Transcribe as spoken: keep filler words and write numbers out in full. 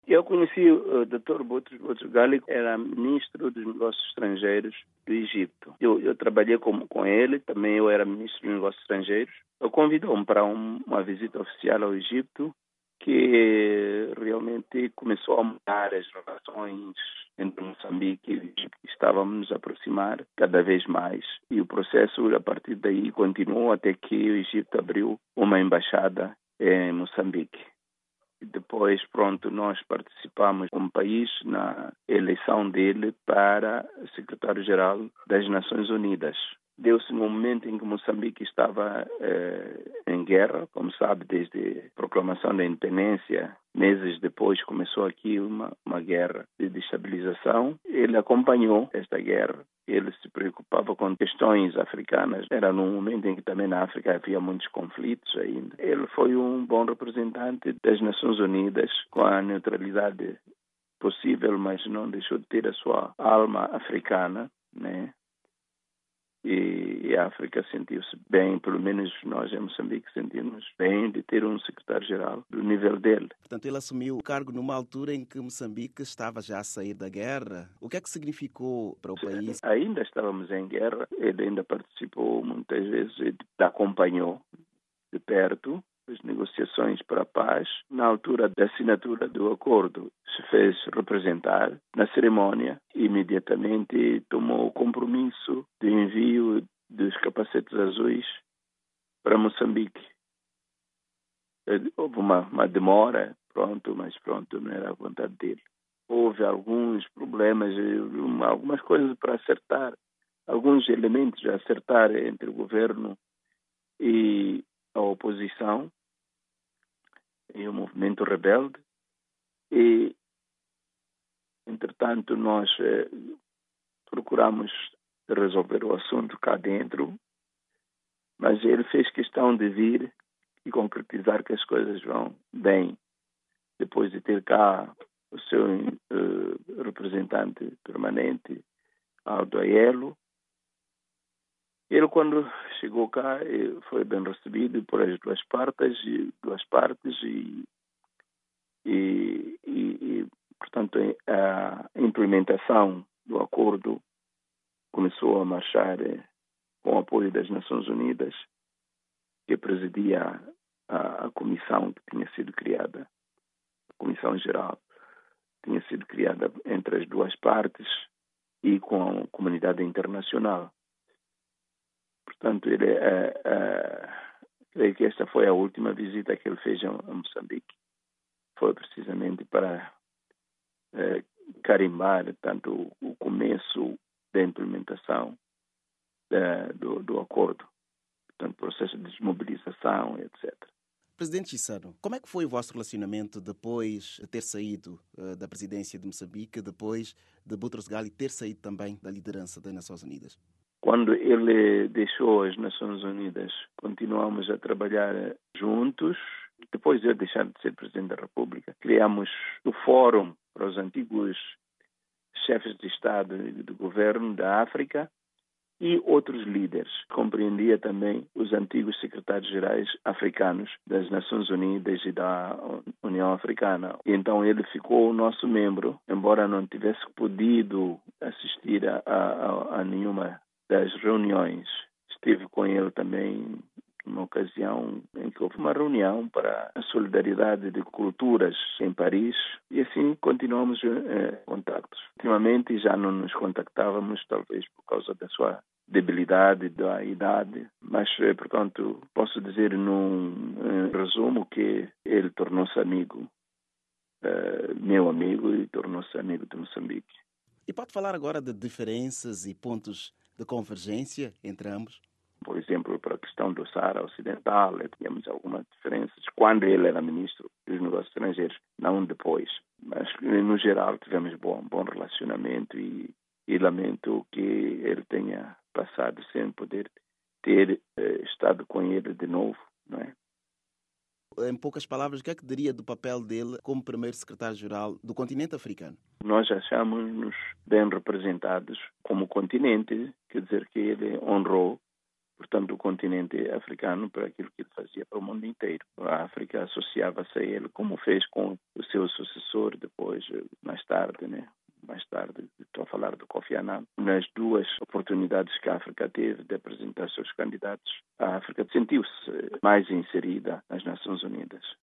Eu conheci o doutor Boutros Boutros-Ghali, era ministro dos Negócios Estrangeiros do Egito. Eu, eu trabalhei com, com ele, também eu era ministro dos Negócios Estrangeiros. Eu convidou-me para um, uma visita oficial ao Egito, que realmente começou a mudar as relações entre Moçambique e o Egito. Estávamos nos aproximar cada vez mais e o processo, a partir daí, continuou até que o Egito abriu uma embaixada em Moçambique. E depois, pronto, nós participamos como país na eleição dele para secretário-geral das Nações Unidas. Deu-se no momento em que Moçambique estava eh, em guerra, como sabe, desde a proclamação da independência. Meses depois começou aqui uma, uma guerra de destabilização. Ele acompanhou esta guerra. Ele se preocupava com questões africanas. Era num momento em que também na África havia muitos conflitos ainda. Ele foi um bom representante das Nações Unidas, com a neutralidade possível, mas não deixou de ter a sua alma africana, né? E a África sentiu-se bem, pelo menos nós em Moçambique sentimos bem de ter um secretário-geral do nível dele. Portanto, ele assumiu o cargo numa altura em que Moçambique estava já a sair da guerra. O que é que significou para o país? Ainda estávamos em guerra, ele ainda participou muitas vezes, ele acompanhou de perto as negociações para a paz. Na altura da assinatura do acordo, se fez representar na cerimônia e imediatamente tomou o compromisso de envio dos capacetes azuis para Moçambique. Houve uma, uma demora, pronto, mas pronto, não era a vontade dele. Houve alguns problemas, algumas coisas para acertar, alguns elementos a acertar entre o governo e a oposição e o movimento rebelde. E, entretanto, nós eh, procuramos resolver o assunto cá dentro, mas ele fez questão de vir e concretizar que as coisas vão bem, depois de ter cá o seu uh, representante permanente, Aldo Aiello. Ele, quando chegou cá, foi bem recebido por as duas partes, e, duas partes e, e, e, e, portanto, a implementação do acordo começou a marchar com o apoio das Nações Unidas, que presidia a, a comissão que tinha sido criada, a Comissão Geral, tinha sido criada entre as duas partes e com a comunidade internacional. Portanto, ele, é, é, creio que esta foi a última visita que ele fez a Moçambique. Foi precisamente para é, carimbar tanto o começo da implementação da, do, do acordo, portanto, processo de desmobilização, etcétera. Presidente Chissano, como é que foi o vosso relacionamento depois de ter saído uh, da presidência de Moçambique, depois de Boutros-Ghali ter saído também da liderança das Nações Unidas? Quando ele deixou as Nações Unidas, continuamos a trabalhar juntos. Depois de eu deixar de ser Presidente da República, criamos o Fórum para os antigos chefes de Estado e de Governo da África e outros líderes. Compreendia também os antigos secretários-gerais africanos das Nações Unidas e da União Africana. E então ele ficou o nosso membro, embora não tivesse podido assistir a, a, a nenhuma das reuniões. Estive com ele também numa ocasião em que houve uma reunião para a solidariedade de culturas em Paris e assim continuamos eh, contactos. Ultimamente já não nos contactávamos, talvez por causa da sua debilidade, da idade, mas, eh, portanto, posso dizer num eh, resumo que ele tornou-se amigo, eh, meu amigo, e tornou-se amigo de Moçambique. E pode falar agora de diferenças e pontos de convergência entre ambos? Por exemplo, para a questão do Saara Ocidental, tínhamos algumas diferenças quando ele era ministro dos Negócios Estrangeiros, não depois. Mas, no geral, tivemos bom, bom relacionamento e, e lamento que ele tenha passado sem poder ter eh, estado com ele de novo, não é? Em poucas palavras, o que é que diria do papel dele como primeiro secretário-geral do continente africano? Nós achamos-nos bem representados como continente, quer dizer que ele honrou, portanto, o continente africano para aquilo que ele fazia para o mundo inteiro. A África associava-se a ele, como fez com o seu sucessor depois. tarde, né? Mais tarde, estou a falar do Kofi Annan, nas duas oportunidades que a África teve de apresentar seus candidatos, a África sentiu-se mais inserida nas Nações Unidas.